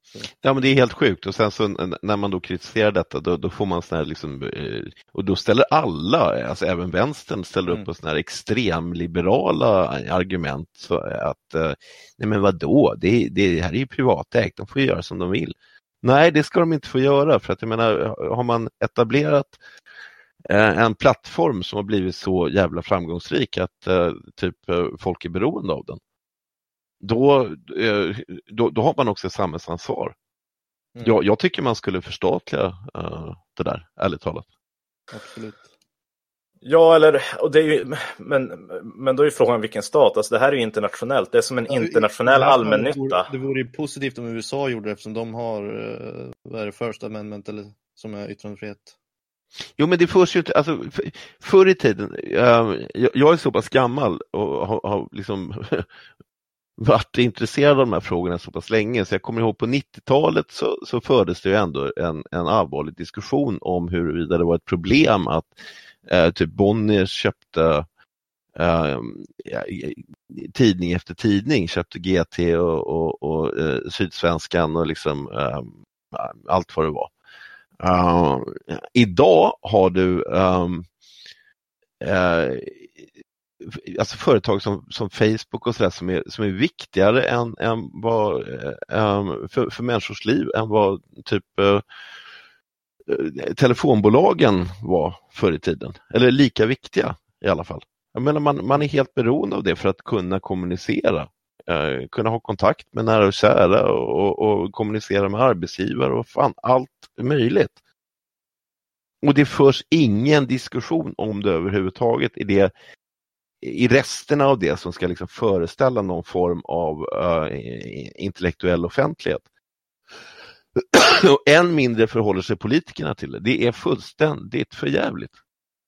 Ja, men det är helt sjukt. Och sen så när man då kritiserar detta, då får man sån här liksom, och då ställer alla, alltså även vänstern ställer upp på såna här extremliberala argument, så att nej men vadå, det här är ju privatägt, de får ju göra som de vill. Nej, det ska de inte få göra, för att jag menar, har man etablerat en plattform som har blivit så jävla framgångsrik att typ folk är beroende av den, då har man också ett samhällsansvar. Jag tycker man skulle förstatliga det där, ärligt talat. Absolut. Ja, eller, och det är ju, men då är frågan vilken stat. Alltså det här är ju internationellt. Det är som en internationell allmännytta. Det vore ju positivt om USA gjorde det, eftersom de har vad är det, First Amendment, eller som är yttrandefrihet. Jo, men det förs ju inte, alltså förr i tiden, jag är så pass gammal och har liksom varit intresserad av de här frågorna så pass länge, så jag kommer ihåg på 90-talet så fördes det ju ändå en allvarlig diskussion om huruvida det var ett problem att typ Bonniers köpte tidning efter tidning, köpte GT och Sydsvenskan och liksom allt vad det var. Idag har du alltså företag som Facebook och sådär som är viktigare än vad för människors liv än vad typ telefonbolagen var förr i tiden, eller lika viktiga i alla fall. Jag menar, man är helt beroende av det för att kunna kommunicera, kunna ha kontakt med nära och kära och kommunicera med arbetsgivare och fan allt möjligt. Och det förs ingen diskussion om det överhuvudtaget i resterna av det som ska liksom föreställa någon form av intellektuell offentlighet. Och än mindre förhåller sig politikerna till det. Det är fullständigt förjävligt.